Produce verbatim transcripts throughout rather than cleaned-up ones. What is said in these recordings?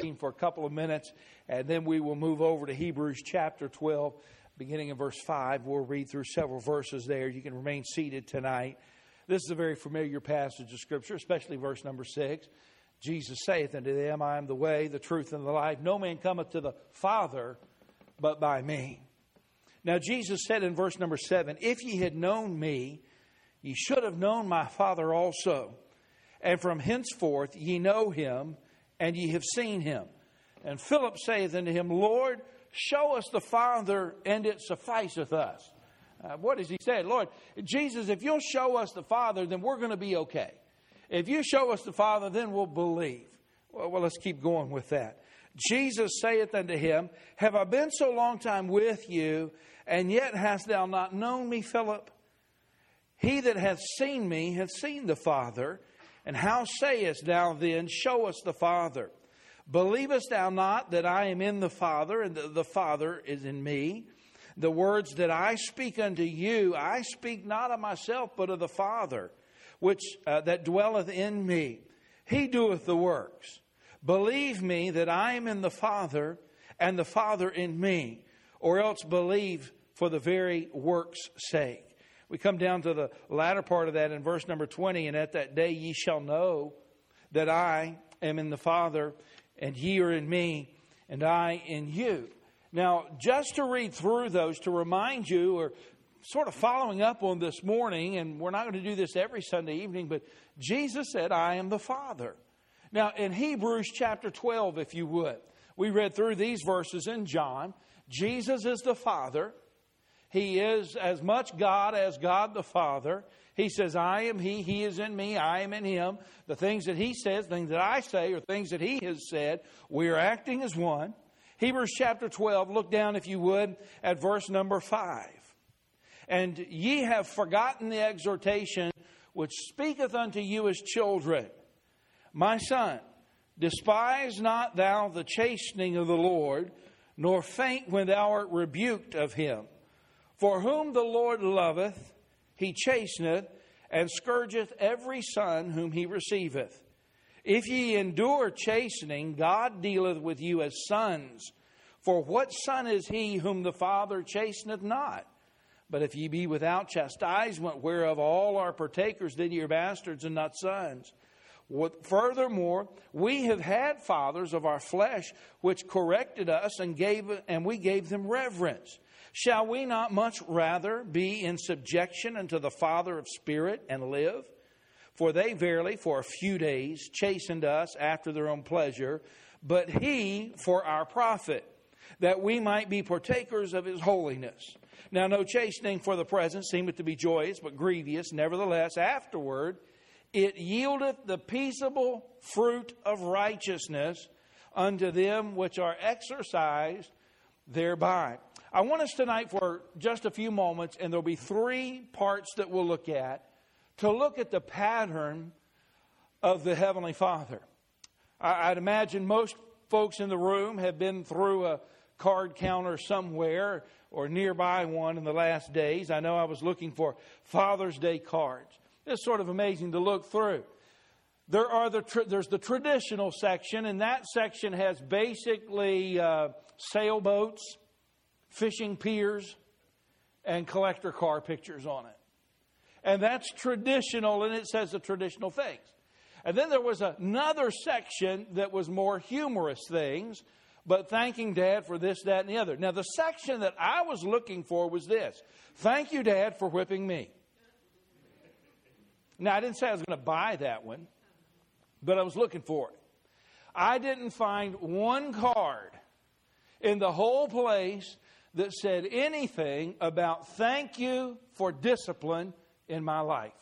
thirteen for a couple of minutes, and then we will move over to Hebrews chapter twelve, beginning in verse five. We'll read through several verses there. You can remain seated tonight. This is a very familiar passage of Scripture, especially verse number six. Jesus saith unto them, I am the way, the truth, and the life. No man cometh to the Father but by me. Now Jesus said in verse number seven, If ye had known me, ye should have known my Father also. And from henceforth ye know him, and ye have seen him. And Philip saith unto him, Lord, show us the Father, and it sufficeth us. Uh, what does he say? Lord, Jesus, if you'll show us the Father, then we're going to be okay. If you show us the Father, then we'll believe. Well, well, let's keep going with that. Jesus saith unto him, Have I been so long time with you, and yet hast thou not known me, Philip? He that hath seen me hath seen the Father. And how sayest thou then, Show us the Father? Believest thou not that I am in the Father, and the Father is in me? The words that I speak unto you, I speak not of myself, but of the Father, which uh, that dwelleth in me. He doeth the works. Believe me that I am in the Father, and the Father in me, or else believe for the very works' sake. We come down to the latter part of that in verse number twenty, and at that day ye shall know that I am in the Father, and ye are in me, and I in you. Now, just to read through those, to remind you, or sort of following up on this morning, and we're not going to do this every Sunday evening, but Jesus said, I am the Father. Now, in Hebrews chapter twelve, if you would, we read through these verses in John. Jesus is the Father. He is as much God as God the Father. He says, I am He, He is in me, I am in Him. The things that He says, things that I say, or things that He has said, we are acting as one. Hebrews chapter twelve, look down if you would at verse number five. And ye have forgotten the exhortation which speaketh unto you as children. My son, despise not thou the chastening of the Lord, nor faint when thou art rebuked of Him. For whom the Lord loveth, He chasteneth, and scourgeth every son whom He receiveth. If ye endure chastening, God dealeth with you as sons. For what son is he whom the Father chasteneth not? But if ye be without chastisement, whereof all are partakers, then ye are bastards and not sons. What, furthermore, we have had fathers of our flesh, which corrected us, and gave and we gave them reverence. Shall we not much rather be in subjection unto the Father of spirit and live? For they verily for a few days chastened us after their own pleasure, but He for our profit, that we might be partakers of His holiness. Now no chastening for the present seemeth to be joyous, but grievous. Nevertheless, afterward it yieldeth the peaceable fruit of righteousness unto them which are exercised thereby. I want us tonight for just a few moments, and there'll be three parts that we'll look at, to look at the pattern of the Heavenly Father. I'd imagine most folks in the room have been through a card counter somewhere or nearby one in the last days. I know I was looking for Father's Day cards. It's sort of amazing to look through. There are the tra- there's the traditional section, and that section has basically uh, sailboats, fishing piers, and collector car pictures on it. And that's traditional, and it says the traditional things. And then there was another section that was more humorous things, but thanking Dad for this, that, and the other. Now, the section that I was looking for was this. Thank you, Dad, for whipping me. Now, I didn't say I was going to buy that one, but I was looking for it. I didn't find one card in the whole place that said anything about thank you for discipline in my life.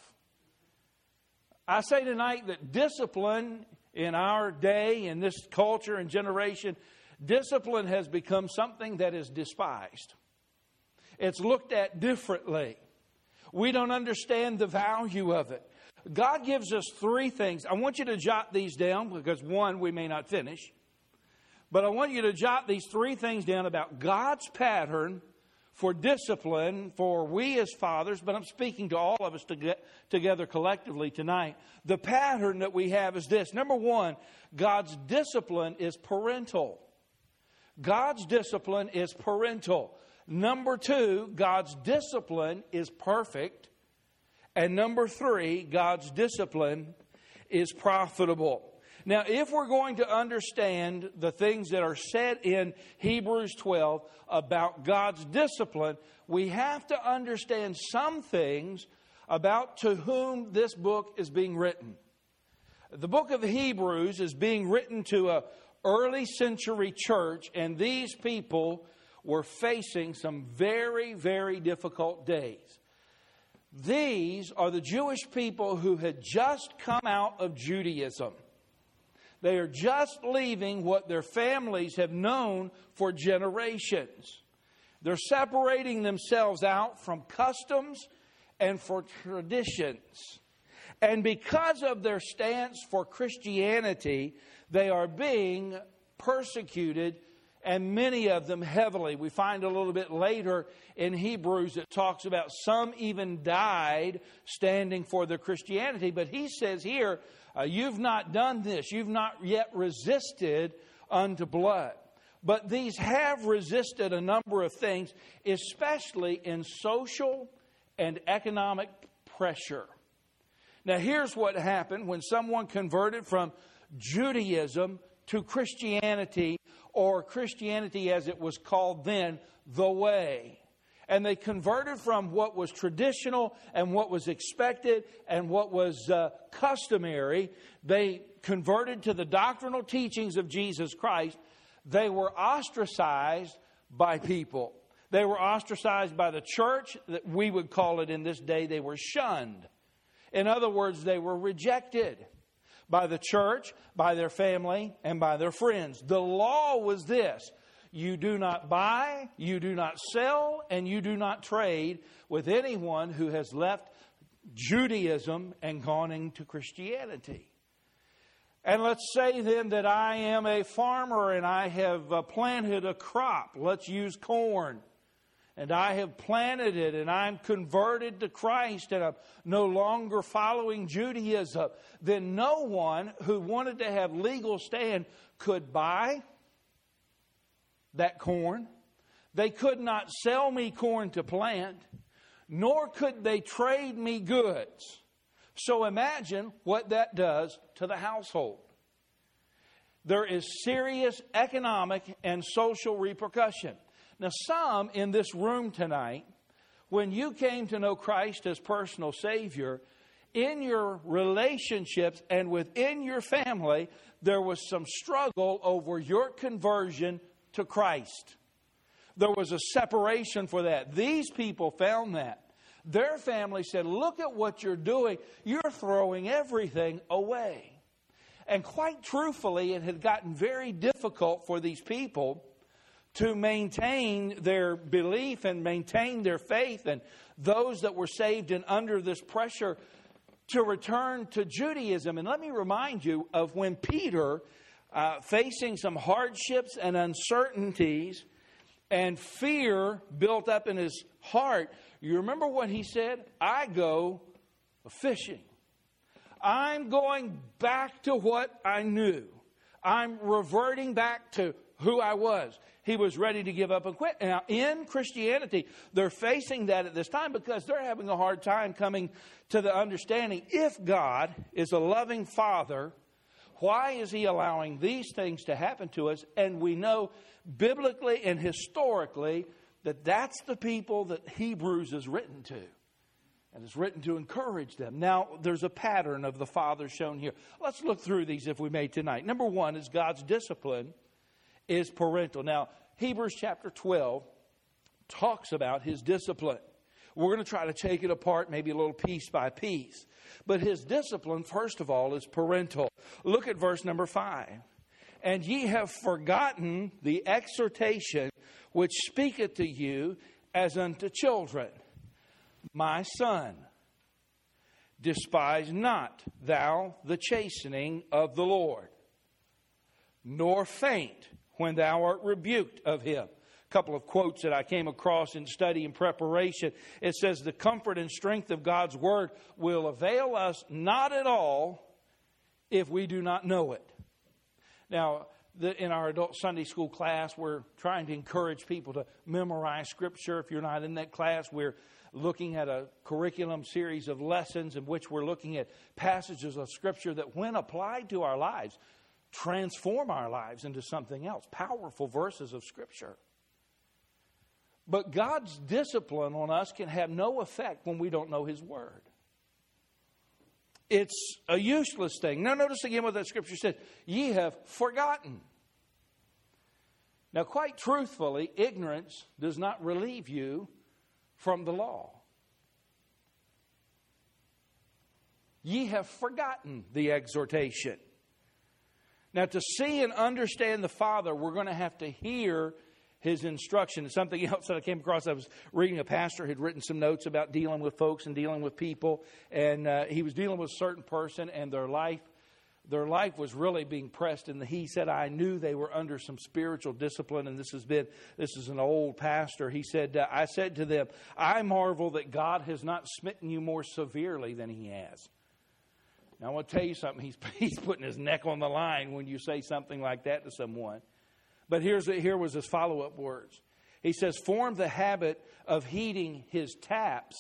I say tonight that discipline in our day, in this culture and generation, discipline has become something that is despised. It's looked at differently. We don't understand the value of it. God gives us three things. I want you to jot these down because, one, we may not finish. But I want you to jot these three things down about God's pattern for discipline, for we as fathers, but I'm speaking to all of us to get together collectively tonight. The pattern that we have is this. Number one, God's discipline is parental. God's discipline is parental. Number two, God's discipline is perfect. And number three, God's discipline is profitable. Now, if we're going to understand the things that are said in Hebrews twelve about God's discipline, we have to understand some things about to whom this book is being written. The book of Hebrews is being written to an early century church, and these people were facing some very, very difficult days. These are the Jewish people who had just come out of Judaism. They are just leaving what their families have known for generations. They're separating themselves out from customs and for traditions. And because of their stance for Christianity, they are being persecuted, and many of them heavily. We find a little bit later in Hebrews it talks about some even died standing for their Christianity. But he says here, uh, you've not done this. You've not yet resisted unto blood. But these have resisted a number of things, especially in social and economic pressure. Now, here's what happened when someone converted from Judaism to Christianity, or Christianity as it was called then, the Way. And they converted from what was traditional and what was expected and what was uh, customary. They converted to the doctrinal teachings of Jesus Christ. They were ostracized by people. They were ostracized by the church. That we would call it in this day, they were shunned. In other words, they were rejected by the church, by their family, and by their friends. The law was this: you do not buy, you do not sell, and you do not trade with anyone who has left Judaism and gone into Christianity. And let's say then that I am a farmer and I have uh, planted a crop. Let's use corn. And I have planted it and I'm converted to Christ and I'm no longer following Judaism. Then no one who wanted to have legal stand could buy that corn. They could not sell me corn to plant, nor could they trade me goods. So imagine what that does to the household. There is serious economic and social repercussion. Now, some in this room tonight, when you came to know Christ as personal Savior, in your relationships and within your family, there was some struggle over your conversion to Christ. There was a separation for that. These people found that. Their family said, look at what you're doing. You're throwing everything away. And quite truthfully, it had gotten very difficult for these people to maintain their belief and maintain their faith, and those that were saved and under this pressure to return to Judaism. And let me remind you of when Peter, uh, facing some hardships and uncertainties and fear built up in his heart, you remember what he said? I go fishing. I'm going back to what I knew. I'm reverting back to who I was. He was ready to give up and quit. Now, in Christianity, they're facing that at this time because they're having a hard time coming to the understanding, if God is a loving Father, why is He allowing these things to happen to us? And we know biblically and historically that that's the people that Hebrews is written to. And it's written to encourage them. Now, there's a pattern of the Father shown here. Let's look through these if we may tonight. Number one is God's discipline is parental. Now, Hebrews chapter twelve talks about His discipline. We're going to try to take it apart, maybe a little piece by piece. But His discipline, first of all, is parental. Look at verse number five. And ye have forgotten the exhortation which speaketh to you as unto children. My son, despise not thou the chastening of the Lord, nor faint when thou art rebuked of Him. couple of quotes that I came across in study and preparation. It says, the comfort and strength of God's Word will avail us not at all if we do not know it. Now, the, in our adult Sunday school class, we're trying to encourage people to memorize Scripture. If you're not in that class, we're looking at a curriculum series of lessons in which we're looking at passages of Scripture that, when applied to our lives, transform our lives into something else. Powerful verses of Scripture. But God's discipline on us can have no effect when we don't know His Word. It's a useless thing. Now notice again what that Scripture said. Ye have forgotten. Now quite truthfully, ignorance does not relieve you from the law. Ye have forgotten the exhortation. Now to see and understand the Father, we're going to have to hear His instruction. And something else that I came across, I was reading, a pastor had written some notes about dealing with folks and dealing with people. And uh, he was dealing with a certain person, and their life, their life was really being pressed. And he said, I knew they were under some spiritual discipline. And this has been, this is an old pastor. He said, uh, I said to them, I marvel that God has not smitten you more severely than He has. Now I want to tell you something. He's, he's putting his neck on the line when you say something like that to someone. But here's here was his follow-up words. He says, form the habit of heeding His taps,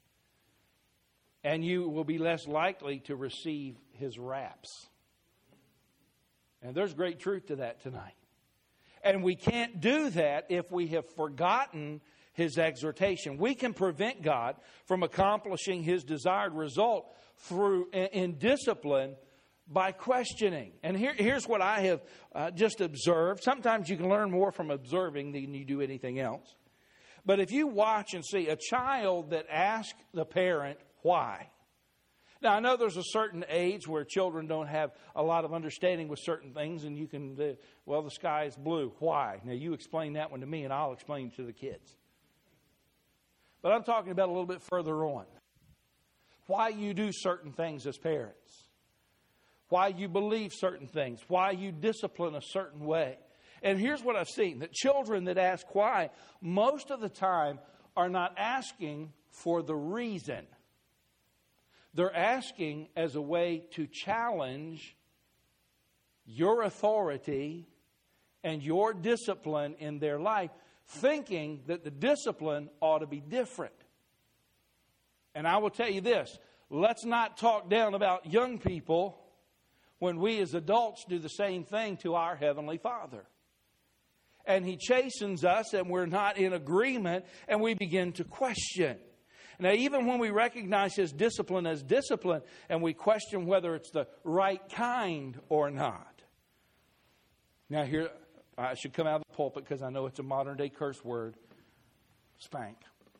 and you will be less likely to receive His raps. And there's great truth to that tonight. And we can't do that if we have forgotten His exhortation. We can prevent God from accomplishing His desired result through in discipline by questioning. And here, here's what I have uh, just observed. Sometimes you can learn more from observing than you do anything else. But if you watch and see a child that asks the parent why. Now, I know there's a certain age where children don't have a lot of understanding with certain things, and you can, uh, well, the sky is blue. Why? Now, you explain that one to me, and I'll explain it to the kids. But I'm talking about a little bit further on. Why you do certain things as parents. Why you believe certain things. Why you discipline a certain way. And here's what I've seen. That children that ask why, most of the time are not asking for the reason. They're asking as a way to challenge your authority and your discipline in their life, thinking that the discipline ought to be different. And I will tell you this, let's not talk down about young people when we as adults do the same thing to our Heavenly Father. And He chastens us and we're not in agreement and we begin to question. Now, even when we recognize His discipline as discipline and we question whether it's the right kind or not. Now, here, I should come out of the pulpit because I know it's a modern day curse word. Spank.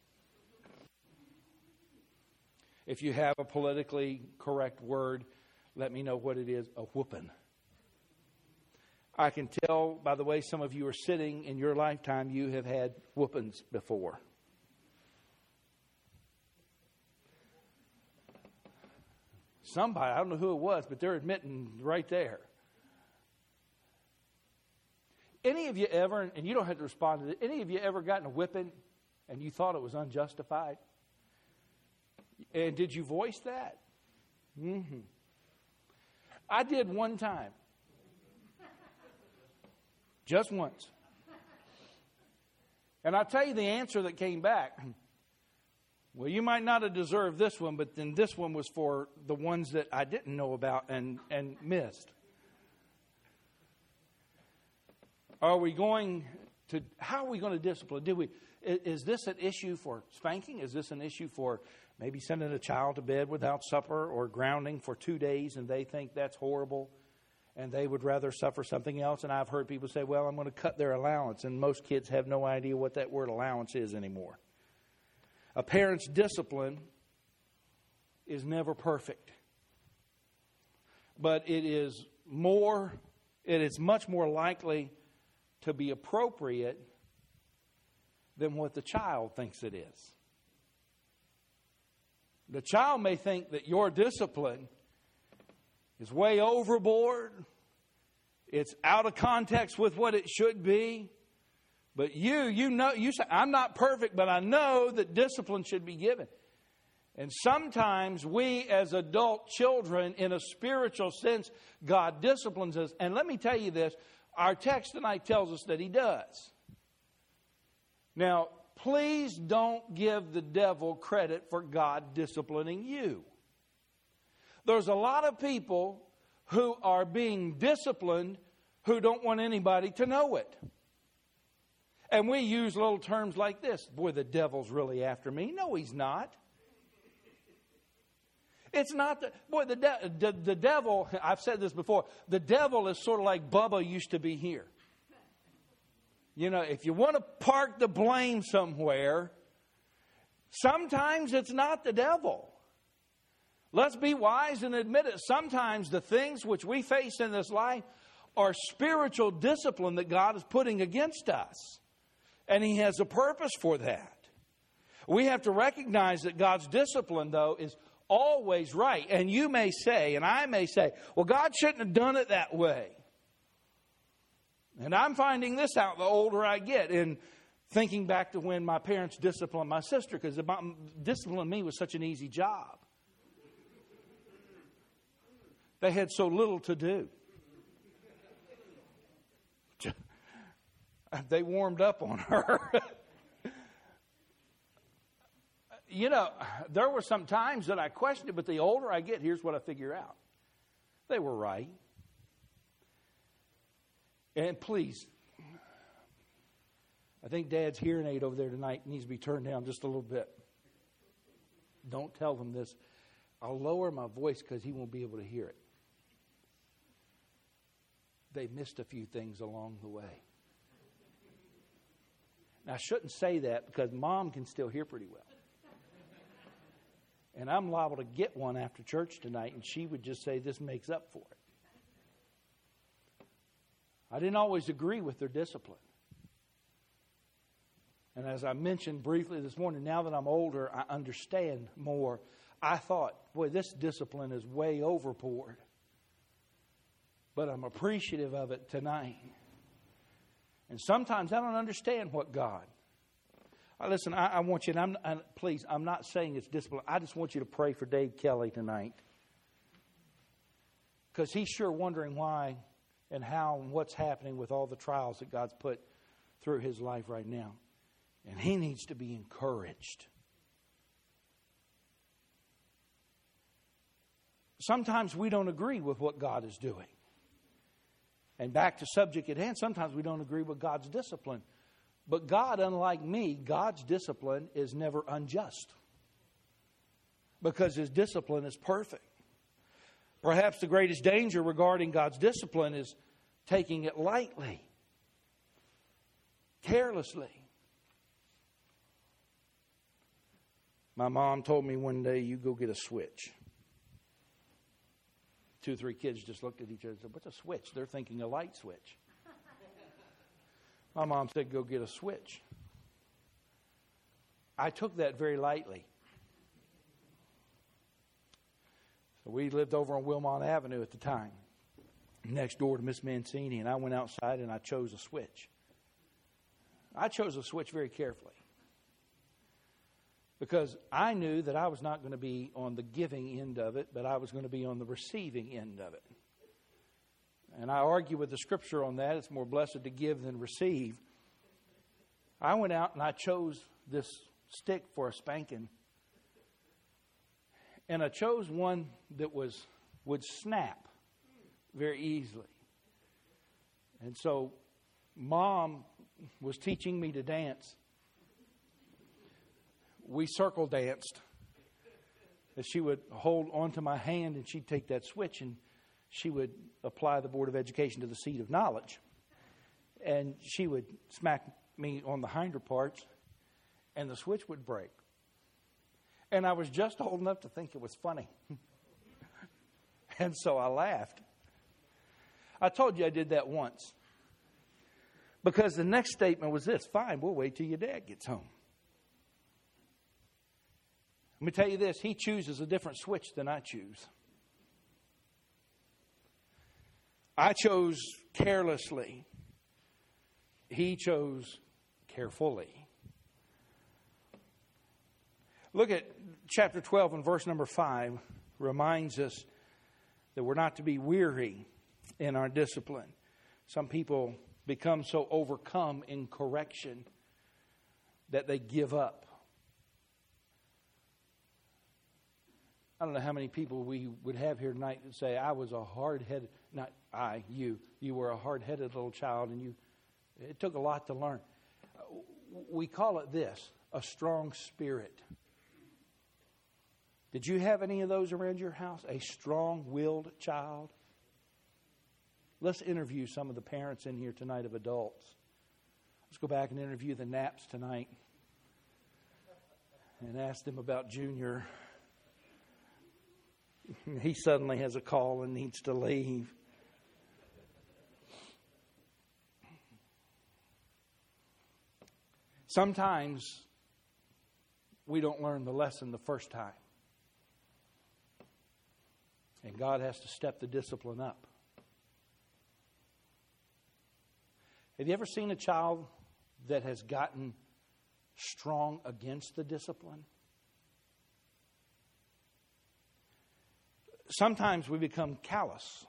If you have a politically correct word, let me know what it is. A whooping. I can tell by the way some of you are sitting in your lifetime, you have had whoopings before. Somebody, I don't know who it was, but they're admitting right there. Any of you ever, and you don't have to respond to it, any of you ever gotten a whipping and you thought it was unjustified? And did you voice that? Mm-hmm. I did one time. Just once. And I'll tell you the answer that came back. Well, you might not have deserved this one, but then this one was for the ones that I didn't know about and, and missed. Are we going to, how are we going to discipline? Do we, is this an issue for spanking? Is this an issue for maybe sending a child to bed without supper or grounding for two days and they think that's horrible and they would rather suffer something else? And I've heard people say, well, I'm going to cut their allowance. And most kids have no idea what that word allowance is anymore. A parent's discipline is never perfect. But it is more, it is much more likely to be appropriate than what the child thinks it is. The child may think that your discipline is way overboard. It's out of context with what it should be. But you, you know, you say, I'm not perfect, but I know that discipline should be given. And sometimes we as adult children, in a spiritual sense, God disciplines us. And let me tell you this, our text tonight tells us that He does. Now, please don't give the devil credit for God disciplining you. There's a lot of people who are being disciplined who don't want anybody to know it. And we use little terms like this. Boy, the devil's really after me. No, he's not. It's not the, boy, the, de- the, the devil, I've said this before, the devil is sort of like Bubba used to be here. You know, if you want to park the blame somewhere, sometimes it's not the devil. Let's be wise and admit it. Sometimes the things which we face in this life are spiritual discipline that God is putting against us. And He has a purpose for that. We have to recognize that God's discipline, though, is always right. And you may say, and I may say, well, God shouldn't have done it that way. And I'm finding this out the older I get, in thinking back to when my parents disciplined my sister, because disciplining me was such an easy job. They had so little to do. They warmed up on her. You know, there were some times that I questioned it, but the older I get, here's what I figure out. They were right. And please, I think Dad's hearing aid over there tonight needs to be turned down just a little bit. Don't tell them this. I'll lower my voice because he won't be able to hear it. They missed a few things along the way. Now, I shouldn't say that because Mom can still hear pretty well. And I'm liable to get one after church tonight, and she would just say this makes up for it. I didn't always agree with their discipline. And as I mentioned briefly this morning, now that I'm older, I understand more. I thought, boy, this discipline is way overboard. But I'm appreciative of it tonight. And sometimes I don't understand what God. Uh, listen, I, I want you, and I'm, I, please, I'm not saying it's discipline. I just want you to pray for Dave Kelly tonight. Because he's sure wondering why and how and what's happening with all the trials that God's put through his life right now. And he needs to be encouraged. Sometimes we don't agree with what God is doing. And back to subject at hand, sometimes we don't agree with God's discipline. But God, unlike me, God's discipline is never unjust. Because His discipline is perfect. Perhaps the greatest danger regarding God's discipline is taking it lightly, carelessly. My mom told me one day, you go get a switch. Two or three kids just looked at each other and said, what's a switch? They're thinking a light switch. My mom said, go get a switch. I took that very lightly. So we lived over on Wilmont Avenue at the time, next door to Miss Mancini, and I went outside and I chose a switch. I chose a switch very carefully. Because I knew that I was not going to be on the giving end of it, but I was going to be on the receiving end of it. And I argue with the Scripture on that. It's more blessed to give than receive. I went out and I chose this stick for a spanking. And I chose one that was would snap very easily. And so Mom was teaching me to dance. We circle danced. As she would hold onto my hand and she'd take that switch and she would apply the Board of Education to the seat of knowledge. And she would smack me on the hinder parts and the switch would break. And I was just old enough to think it was funny. And so I laughed. I told you I did that once. Because the next statement was this, fine, we'll wait till your dad gets home. Let me tell you this, he chooses a different switch than I choose. I chose carelessly. He chose carefully. Look at chapter twelve and verse number five. Reminds us that we're not to be weary in our discipline. Some people become so overcome in correction that they give up. I don't know how many people we would have here tonight that say, I was a hard-headed, not I, you, you were a hard-headed little child and you, it took a lot to learn. We call it this, a strong spirit. Did you have any of those around your house? A strong-willed child? Let's interview some of the parents in here tonight of adults. Let's go back and interview the Naps tonight and ask them about Junior. He suddenly has a call and needs to leave. Sometimes we don't learn the lesson the first time. And God has to step the discipline up. Have you ever seen a child that has gotten strong against the discipline? Sometimes we become callous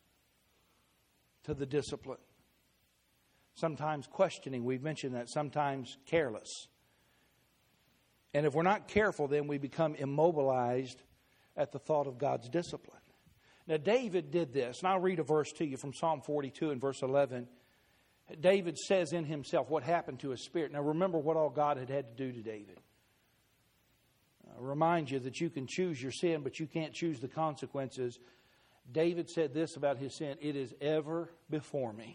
to the discipline. Sometimes questioning, we've mentioned that. Sometimes careless. And if we're not careful, then we become immobilized at the thought of God's discipline. Now, David did this, and I'll read a verse to you from Psalm forty-two and verse eleven. David says in himself what happened to his spirit. Now, remember what all God had had to do to David. I remind you that you can choose your sin, but you can't choose the consequences. David said this about his sin: it is ever before me.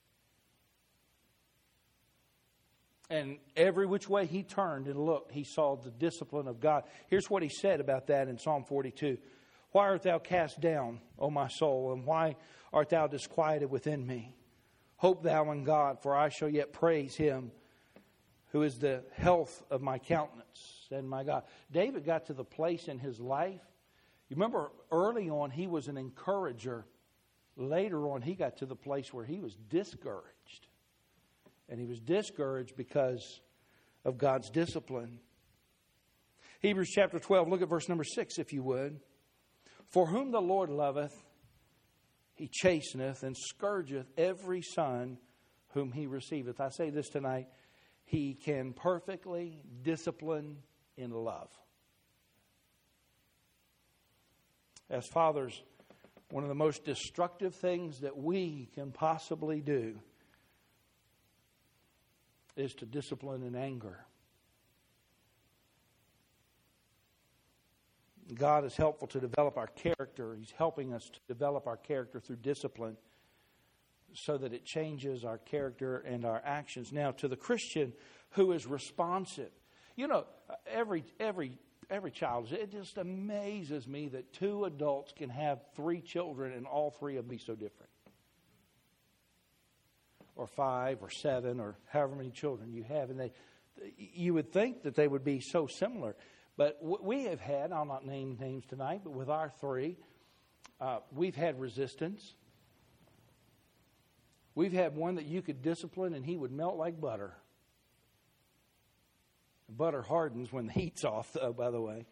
And every which way he turned and looked, he saw the discipline of God. Here's what he said about that in Psalm forty-two. Why art thou cast down, O my soul, and why art thou disquieted within me? Hope thou in God, for I shall yet praise him, who is the health of my countenance and my God. David got to the place in his life. You remember early on he was an encourager. Later on he got to the place where he was discouraged. And he was discouraged because of God's discipline. Hebrews chapter twelve, look at verse number six if you would. For whom the Lord loveth, he chasteneth and scourgeth every son whom he receiveth. I say this tonight, he can perfectly discipline in love. As fathers, one of the most destructive things that we can possibly do is to discipline in anger. God is helpful to develop our character. He's helping us to develop our character through discipline so that it changes our character and our actions. Now, to the Christian who is responsive, you know, every every every child, it just amazes me that two adults can have three children and all three of them be so different. Or five or seven or however many children you have. And they, you would think that they would be so similar. But we have had, I'll not name names tonight, but with our three, uh, we've had resistance. We've had one that you could discipline and he would melt like butter. Butter hardens when the heat's off, though, by the way.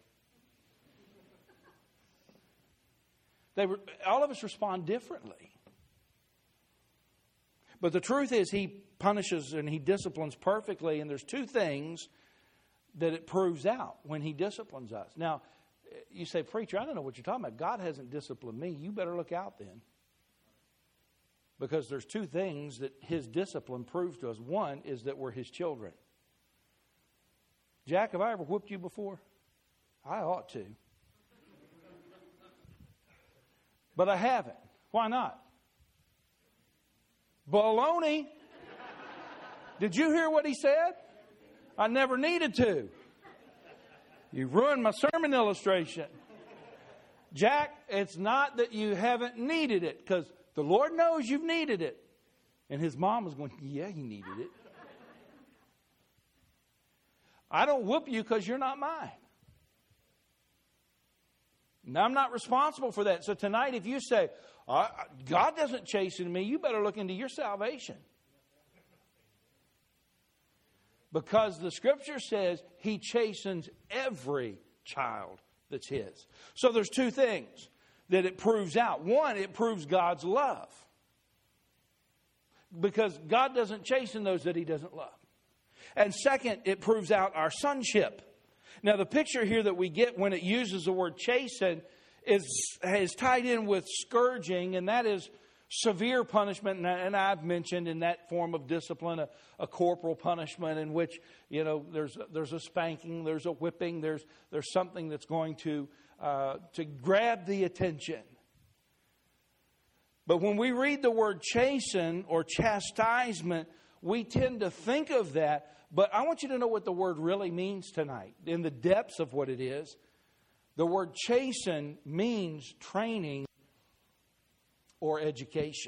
They were, all of us respond differently. But the truth is he punishes and he disciplines perfectly, and there's two things that it proves out when he disciplines us. Now, you say, preacher, I don't know what you're talking about. God hasn't disciplined me. You better look out then. Because there's two things that his discipline proves to us. One is that we're his children. Jack, have I ever whipped you before? I ought to. But I haven't. Why not? Baloney. Did you hear what he said? I never needed to. You ruined my sermon illustration. Jack, it's not that you haven't needed it, because the Lord knows you've needed it. And his mom was going, yeah, he needed it. I don't whoop you because you're not mine. Now, I'm not responsible for that. So tonight, if you say, God doesn't chasten me, you better look into your salvation. Because the Scripture says He chastens every child that's His. So there's two things that it proves out. One, it proves God's love. Because God doesn't chasten those that He doesn't love. And second, it proves out our sonship. Now, the picture here that we get when it uses the word chasten is, is tied in with scourging, and that is severe punishment. And, and I've mentioned in that form of discipline a, a corporal punishment in which, you know, there's there's a spanking, there's a whipping, there's there's something that's going to uh, to grab the attention. But when we read the word chasten or chastisement, we tend to think of that. But I want you to know what the word really means tonight. In the depths of what it is, the word chasten means training or education.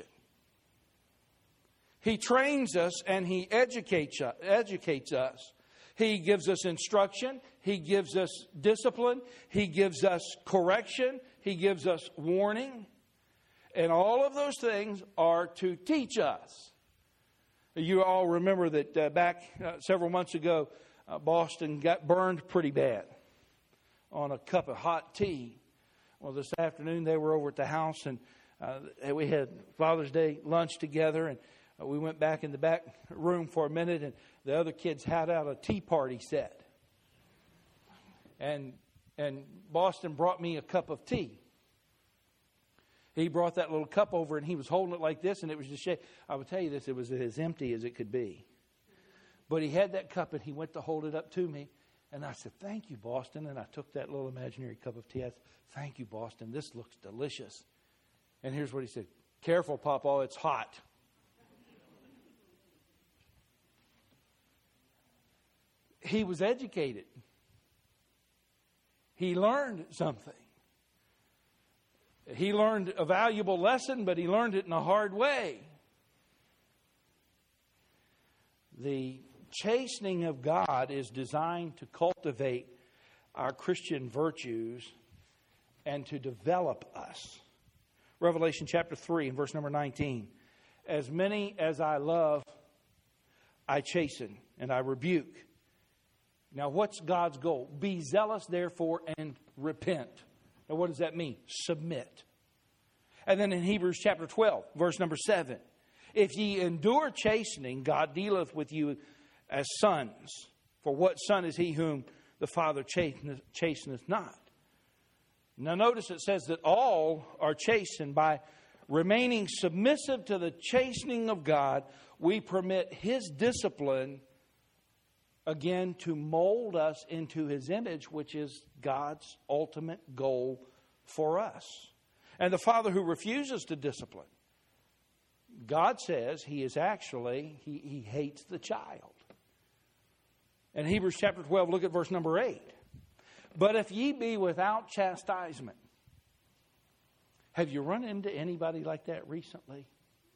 He trains us and He educates us, educates us. He gives us instruction. He gives us discipline. He gives us correction. He gives us warning. And all of those things are to teach us. You all remember that uh, back uh, several months ago, uh, Boston got burned pretty bad on a cup of hot tea. Well, this afternoon they were over at the house, and uh, we had Father's Day lunch together, and uh, we went back in the back room for a minute, and the other kids had out a tea party set. And and Boston brought me a cup of tea. He brought that little cup over, and he was holding it like this, and it was just shaking. I will tell you this, it was as empty as it could be. But he had that cup, and he went to hold it up to me. And I said, "Thank you, Boston." And I took that little imaginary cup of tea. I said, "Thank you, Boston. This looks delicious." And here's what he said. "Careful, Papa, it's hot." He was educated. He learned something. He learned a valuable lesson, but he learned it in a hard way. The chastening of God is designed to cultivate our Christian virtues and to develop us. Revelation chapter three and verse number nineteen. As many as I love, I chasten and I rebuke. Now, what's God's goal? Be zealous, therefore, and repent. Now, what does that mean? Submit. And then in Hebrews chapter twelve, verse number seven. If ye endure chastening, God dealeth with you as sons. For what son is he whom the Father chasteneth, chasteneth not? Now notice it says that all are chastened. By remaining submissive to the chastening of God, we permit His discipline again to mold us into His image, which is God's ultimate goal for us. And the father who refuses to discipline, God says he is actually, he, he hates the child. In Hebrews chapter twelve, look at verse number eight. But if ye be without chastisement. Have you run into anybody like that recently?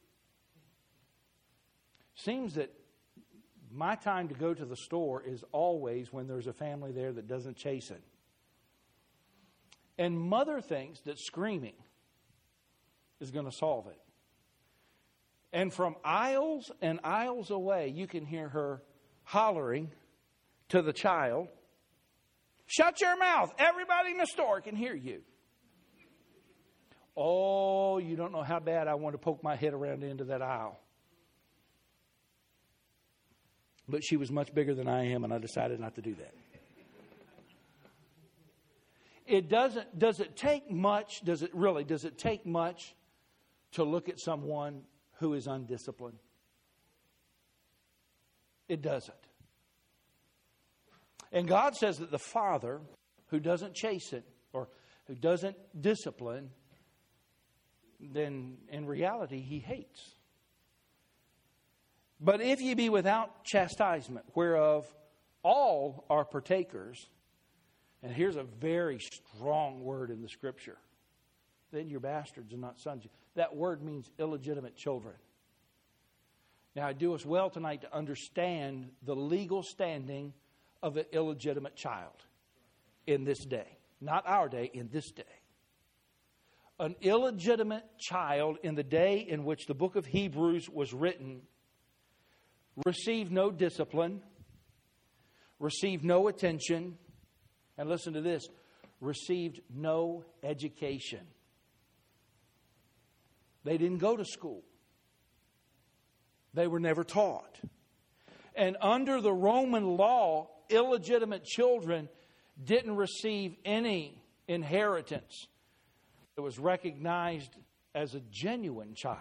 Seems that my time to go to the store is always when there's a family there that doesn't chasten. And mother thinks that screaming is going to solve it. And from aisles and aisles away, you can hear her hollering to the child, "Shut your mouth. Everybody in the store can hear you." Oh, you don't know how bad I want to poke my head around into that aisle. But she was much bigger than I am, and I decided not to do that. It doesn't, does it take much, does it really, does it take much to look at someone who is undisciplined? It doesn't. And God says that the father who doesn't chasten or who doesn't discipline, then in reality he hates. But if ye be without chastisement, whereof all are partakers, and here's a very strong word in the Scripture, then you're bastards and not sons. That word means illegitimate children. Now, I do us well tonight to understand the legal standing of an illegitimate child in this day. Not our day, in this day. An illegitimate child in the day in which the book of Hebrews was written received no discipline, received no attention, and listen to this, received no education. They didn't go to school. They were never taught. And under the Roman law, illegitimate children didn't receive any inheritance. It was recognized as a genuine child.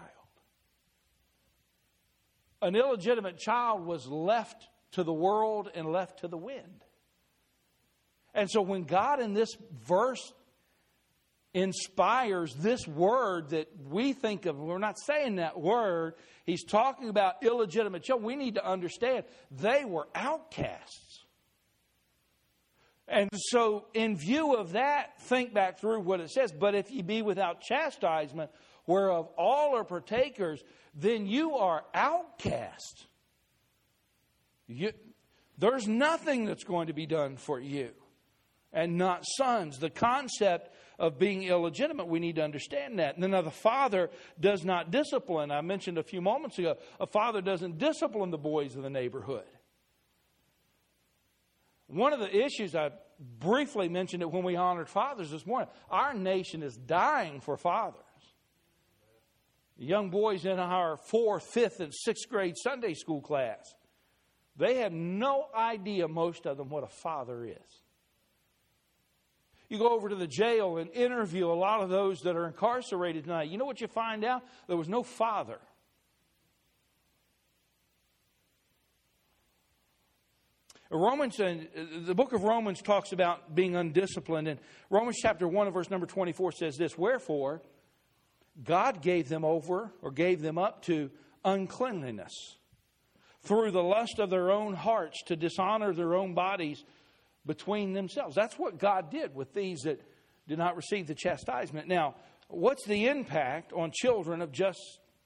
An illegitimate child was left to the world and left to the wind. And so when God in this verse inspires this word that we think of, we're not saying that word, He's talking about illegitimate children. We need to understand they were outcasts. And so in view of that, think back through what it says. But if ye be without chastisement, whereof all are partakers, then you are outcast. You, there's nothing that's going to be done for you. And not sons. The concept of being illegitimate, we need to understand that. And then now the father does not discipline. I mentioned a few moments ago, a father doesn't discipline the boys of the neighborhood. One of the issues, I briefly mentioned it when we honored fathers this morning. Our nation is dying for fathers. Young boys in our fourth, fifth, and sixth grade Sunday school class, they have no idea, most of them, what a father is. You go over to the jail and interview a lot of those that are incarcerated tonight. You know what you find out? There was no father. Romans, the book of Romans talks about being undisciplined. And Romans chapter one and verse number twenty-four says this, wherefore God gave them over or gave them up to uncleanliness through the lust of their own hearts to dishonor their own bodies between themselves. That's what God did with these that did not receive the chastisement. Now, what's the impact on children of just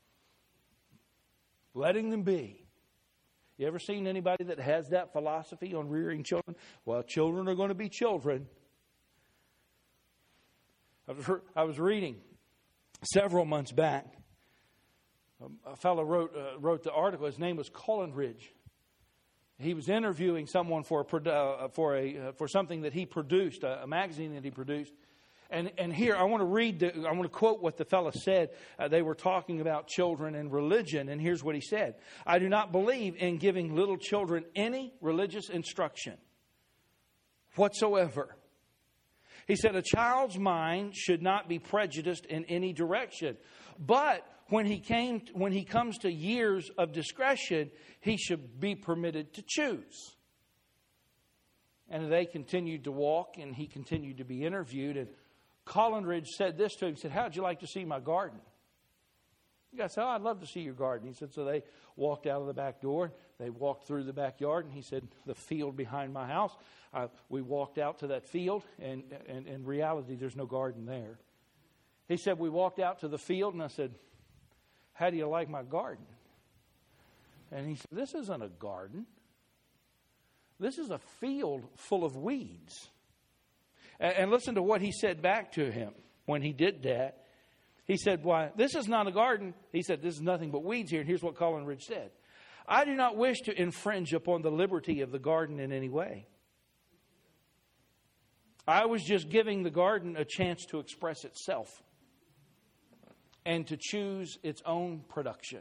letting them be? You ever seen anybody that has that philosophy on rearing children? Well, children are going to be children. I was, I was reading several months back. A fellow wrote uh, wrote the article. His name was Coleridge. He was interviewing someone for a, uh, for a uh, for something that he produced, a, a magazine that he produced. And and here I want to read. The, I want to quote what the fellow said. Uh, they were talking about children and religion, and here's what he said: "I do not believe in giving little children any religious instruction whatsoever." He said, "A child's mind should not be prejudiced in any direction, but when he came, when he comes to years of discretion, he should be permitted to choose." And they continued to walk, and he continued to be interviewed. And Coleridge said this to him. He said, "How'd you like to see my garden?" The guy said, "Oh, I'd love to see your garden." He said, so they walked out of the back door. They walked through the backyard, and he said, "The field behind my house." Uh, we walked out to that field, and, and in reality, there's no garden there. He said, "We walked out to the field, and I said, 'How do you like my garden?' And he said, 'This isn't a garden. This is a field full of weeds.'" And, and listen to what he said back to him when he did that. He said, "Why, this is not a garden." He said, "This is nothing but weeds here." And here's what Coleridge said: "I do not wish to infringe upon the liberty of the garden in any way. I was just giving the garden a chance to express itself and to choose its own production."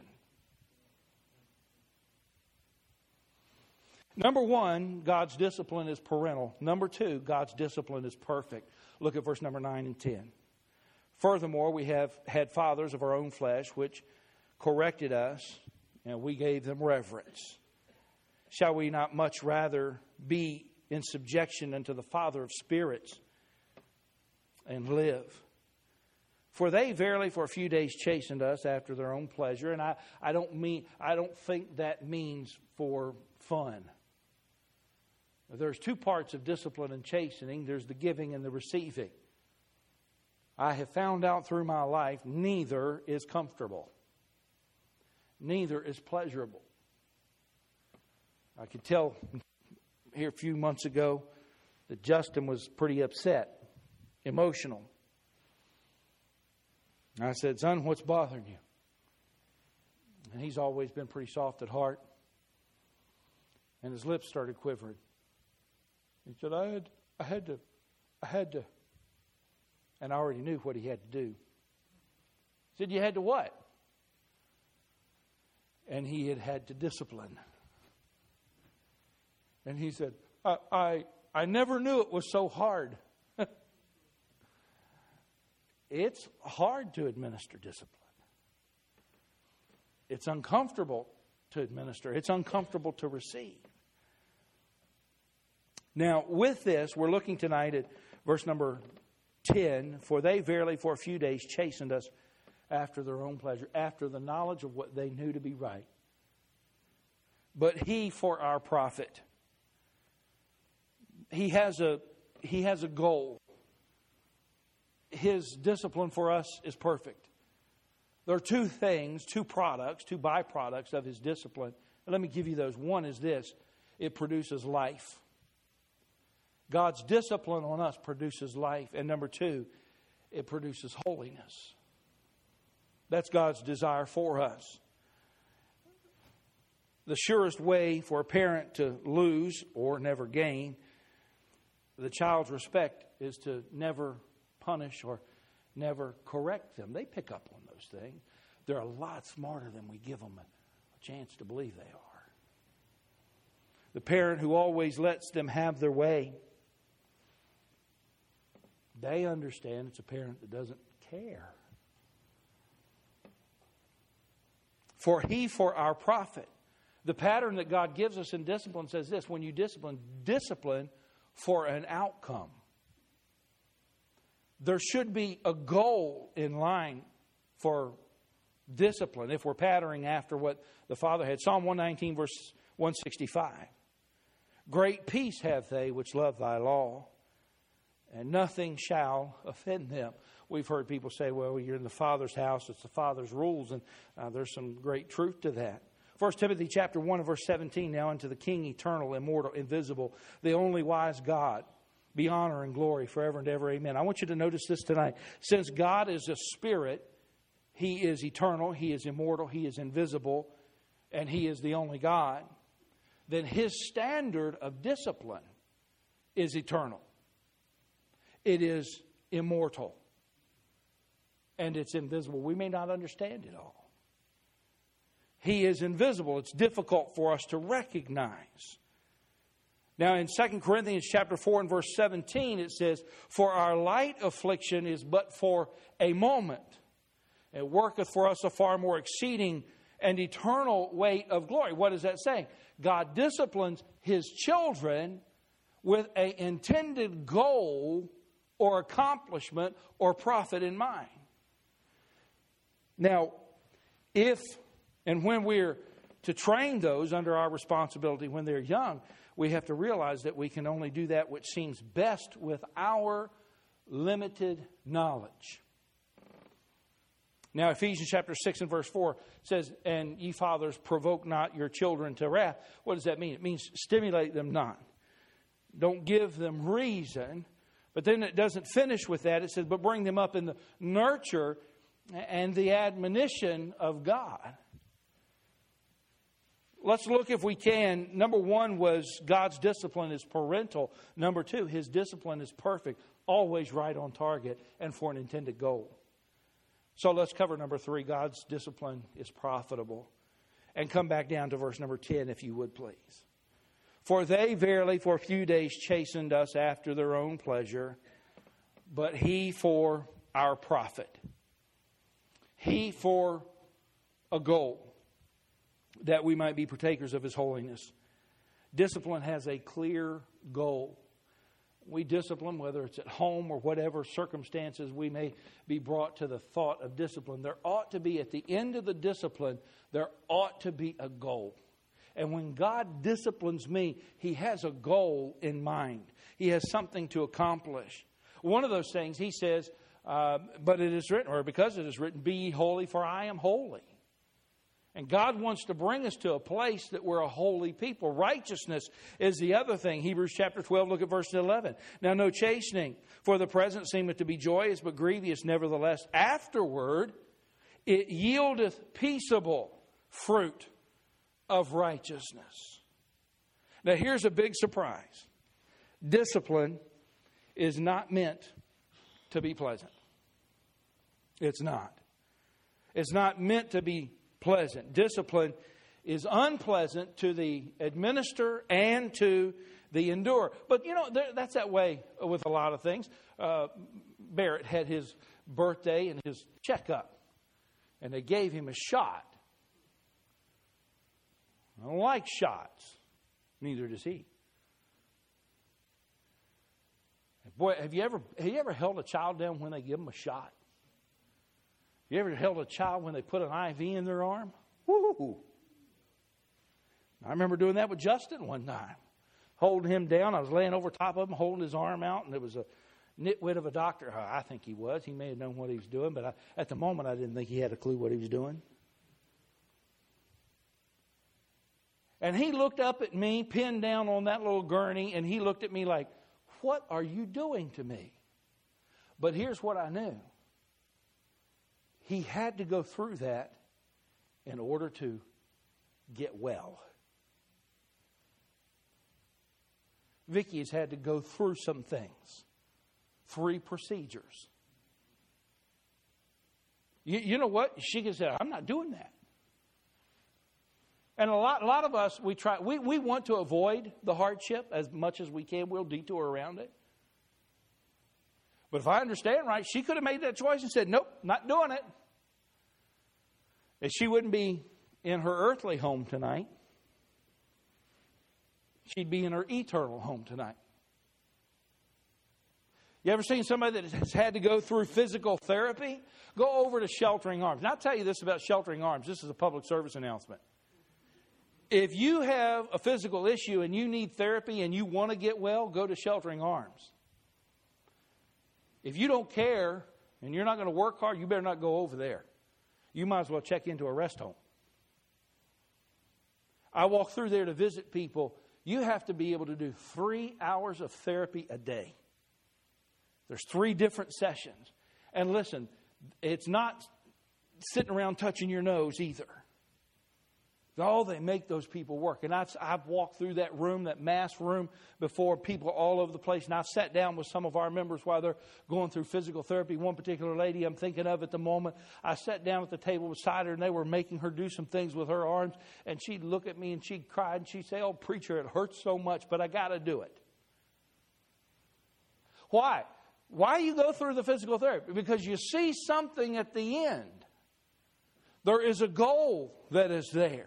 Number one, God's discipline is parental. Number two, God's discipline is perfect. Look at verse number nine and ten. "Furthermore, we have had fathers of our own flesh, which corrected us, and we gave them reverence. Shall we not much rather be in subjection unto the Father of spirits and live? For they verily for a few days chastened us after their own pleasure." And I, I don't mean I don't think that means for fun. There's two parts of discipline and chastening. There's the giving and the receiving. I have found out through my life, neither is comfortable. Neither is pleasurable. I could tell here a few months ago that Justin was pretty upset, emotional. I said, "Son, what's bothering you?" And he's always been pretty soft at heart. And his lips started quivering. He said, I had, I had to, I had to, and I already knew what he had to do. He said, you had to what? And he had had to discipline. And he said, I, I, I never knew it was so hard. It's hard to administer discipline. It's uncomfortable to administer. It's uncomfortable to receive. Now, with this, we're looking tonight at verse number ten. For they verily for a few days chastened us after their own pleasure, after the knowledge of what they knew to be right. But he for our profit. He has a, he has a goal. His discipline for us is perfect. There are two things, two products, two byproducts of his discipline. And let me give you those. One is this. It produces life. God's discipline on us produces life. And number two, it produces holiness. That's God's desire for us. The surest way for a parent to lose or never gain the child's respect is to never punish or never correct them. They pick up on those things. They're a lot smarter than we give them a chance to believe they are. The parent who always lets them have their way, they understand it's a parent that doesn't care. For he for our profit. The pattern that God gives us in discipline says this: when you discipline, discipline for an outcome. There should be a goal in line for discipline if we're patterning after what the Father had. Psalm one nineteen, verse one sixty-five. Great peace have they which love thy law, and nothing shall offend them. We've heard people say, well, you're in the Father's house, it's the Father's rules, and uh, there's some great truth to that. First Timothy chapter one and verse seventeen, now unto the King eternal, immortal, invisible, the only wise God, be honor and glory forever and ever. Amen. I want you to notice this tonight. Since God is a spirit, He is eternal, He is immortal, He is invisible, and He is the only God, then His standard of discipline is eternal. It is immortal. And it's invisible. We may not understand it all. He is invisible. It's difficult for us to recognize. Now in Second Corinthians chapter four and verse seventeen it says, for our light affliction is but for a moment. It worketh for us a far more exceeding and eternal weight of glory. What is that saying? God disciplines His children with an intended goal or accomplishment or profit in mind. Now, if and when we're to train those under our responsibility when they're young, we have to realize that we can only do that which seems best with our limited knowledge. Now, Ephesians chapter six and verse four says, and ye fathers, provoke not your children to wrath. What does that mean? It means stimulate them not. Don't give them reason. But then it doesn't finish with that. It says, but bring them up in the nurture and the admonition of God. Let's look if we can. Number one was God's discipline is parental. Number two, His discipline is perfect, always right on target and for an intended goal. So let's cover number three. God's discipline is profitable. And come back down to verse number ten, if you would please. For they verily for a few days chastened us after their own pleasure, but He for our profit. He for a goal, that we might be partakers of His holiness. Discipline has a clear goal. We discipline, whether it's at home or whatever circumstances we may be brought to the thought of discipline. There ought to be, at the end of the discipline, there ought to be a goal. And when God disciplines me, He has a goal in mind. He has something to accomplish. One of those things, He says, uh, but it is written, or because it is written, be ye holy, for I am holy. And God wants to bring us to a place that we're a holy people. Righteousness is the other thing. Hebrews chapter twelve, look at verse eleven. Now no chastening, for the present seemeth to be joyous, but grievous nevertheless. Afterward, it yieldeth peaceable fruit of righteousness. Now here's a big surprise. discipline is not meant to be pleasant. It's not. It's not meant to be pleasant. Discipline is unpleasant to the administer and to the endurer. But, you know, that's that way with a lot of things. Uh, Barrett had his birthday and his checkup, and they gave him a shot. I don't like shots. Neither does he. Boy, have you ever have you ever held a child down when they give them a shot? You ever held a child when they put an I V in their arm? Woo! I remember doing that with Justin one time. Holding him down. I was laying over top of him, holding his arm out, and there was a nitwit of a doctor. I think he was. He may have known what he was doing, but I, at the moment I didn't think he had a clue what he was doing. And he looked up at me, pinned down on that little gurney, and he looked at me like, "What are you doing to me?" But here's what I knew. He had to go through that in order to get well. Vicky has had to go through some things. Three procedures. You, you know what? She can say, "I'm not doing that." And a lot, a lot of us, we try. We, we want to avoid the hardship as much as we can. We'll detour around it. But if I understand right, she could have made that choice and said, "Nope, not doing it." And she wouldn't be in her earthly home tonight. She'd be in her eternal home tonight. You ever seen somebody that has had to go through physical therapy? Go over to Sheltering Arms. And I'll tell you this about Sheltering Arms. This is a public service announcement. If you have a physical issue and you need therapy and you want to get well, go to Sheltering Arms. If you don't care and you're not going to work hard, you better not go over there. You might as well check into a rest home. I walk through there to visit people. You have to be able to do three hours of therapy a day. There's three different sessions. And listen, it's not sitting around touching your nose either. Oh, they make those people work. And I've, I've walked through that room, that mass room, before, people all over the place. And I've sat down with some of our members while they're going through physical therapy. One particular lady I'm thinking of at the moment, I sat down at the table beside her, and they were making her do some things with her arms. And she'd look at me, and she'd cry, and she'd say, "Oh, preacher, it hurts so much, but I got to do it." Why? Why you go through the physical therapy? Because you see something at the end. There is a goal that is there.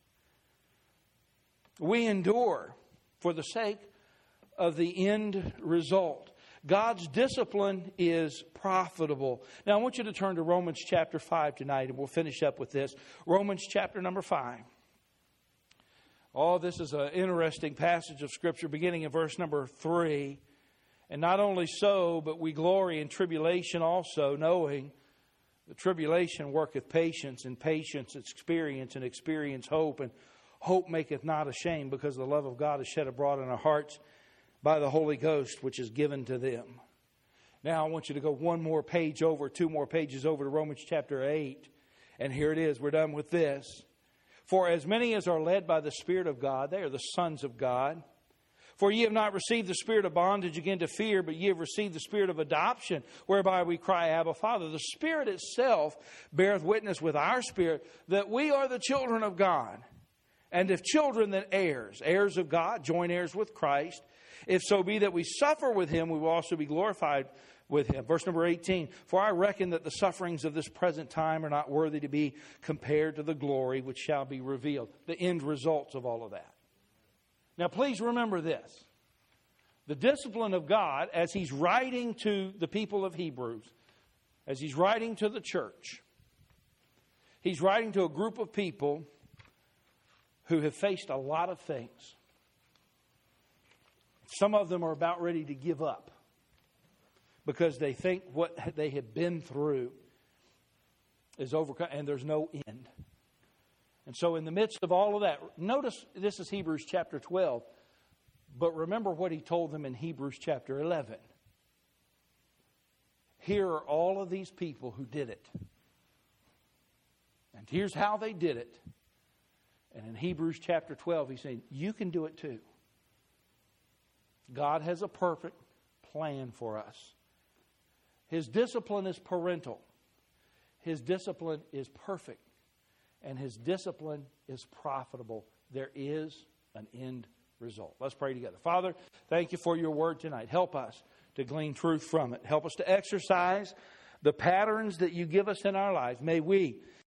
We endure for the sake of the end result. God's discipline is profitable. Now, I want you to turn to Romans chapter five tonight, and we'll finish up with this. Romans chapter number five. Oh, this is an interesting passage of Scripture, beginning in verse number three. And not only so, but we glory in tribulation also, knowing the tribulation worketh patience, and patience experience, and experience hope, and hope maketh not ashamed, because the love of God is shed abroad in our hearts by the Holy Ghost, which is given to them. Now I want you to go one more page over, two more pages over to Romans chapter eight. And here it is. We're done with this. For as many as are led by the Spirit of God, they are the sons of God. For ye have not received the spirit of bondage again to fear, but ye have received the spirit of adoption, whereby we cry, Abba, Father. The Spirit itself beareth witness with our spirit that we are the children of God. And if children, then heirs, heirs of God, joint heirs with Christ. If so be that we suffer with him, we will also be glorified with him. Verse number eighteen, for I reckon that the sufferings of this present time are not worthy to be compared to the glory which shall be revealed. The end results of all of that. Now, please remember this. The discipline of God, as he's writing to the people of Hebrews, as he's writing to the church, he's writing to a group of people who have faced a lot of things. Some of them are about ready to give up because they think what they have been through is overcome and there's no end. And so in the midst of all of that, notice this is Hebrews chapter twelve, but remember what he told them in Hebrews chapter eleven. Here are all of these people who did it. And here's how they did it. And in Hebrews chapter twelve, he's saying, you can do it too. God has a perfect plan for us. His discipline is parental. His discipline is perfect. And His discipline is profitable. There is an end result. Let's pray together. Father, thank You for Your word tonight. Help us to glean truth from it. Help us to exercise the patterns that You give us in our life. May we